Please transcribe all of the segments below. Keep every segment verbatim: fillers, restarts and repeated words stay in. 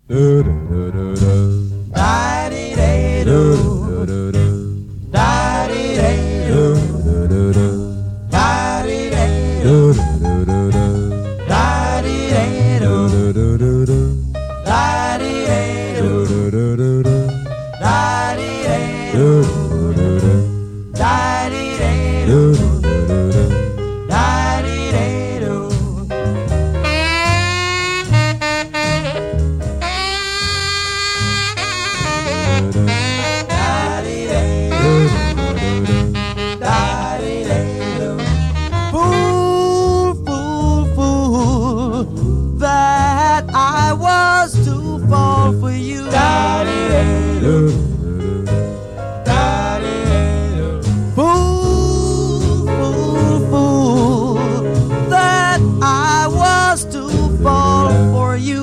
do do do do do. Da dee day do do do do. Da dee day do do do do. Da dee day do do do do. Da dee day do do do do. Da dee day do do do do. Da dee day do do do do. Da dee day do do do do. Da dee day do. Fool, fool, fool, that I was to fall for you. Fool, fool, fool, that I was to fall for you.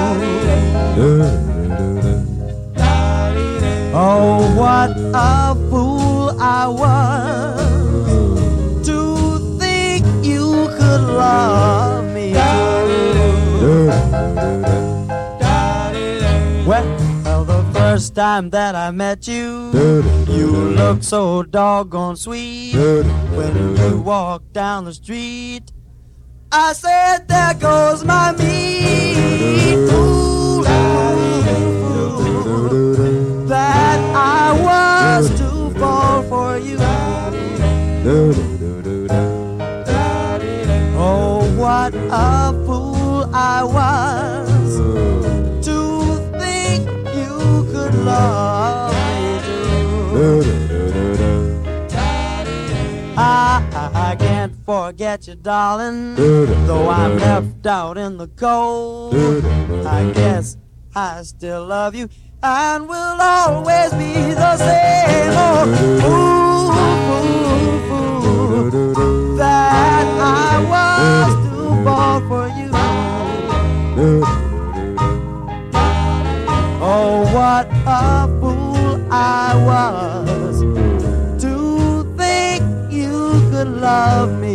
Oh, what a fool I was to think you could love me. Well, the first time that I met you, you looked so doggone sweet. When you walked down the street, I said, there goes my meat. Fool, that I was to fall for you. Oh, what a fool I was to think you could love me too. I, I can't forget you, darling, though I'm left out in the cold. I guess I still love you and will always be the same. Oh, fool, fool, fool, that I was to fall for you. Oh, what a fool I was to think you could love me.